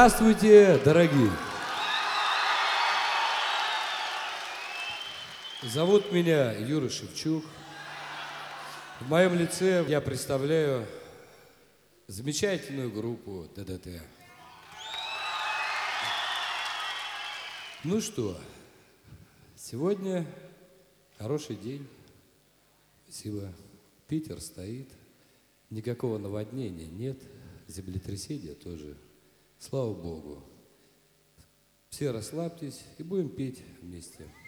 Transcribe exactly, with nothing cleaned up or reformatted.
Здравствуйте, дорогие! Зовут меня Юра Шевчук. В моем лице я представляю замечательную группу ДДТ. Ну что, сегодня хороший день. Спасибо. Питер стоит. Никакого наводнения нет. Землетрясения тоже. Слава Богу. Все расслабьтесь и будем петь вместе.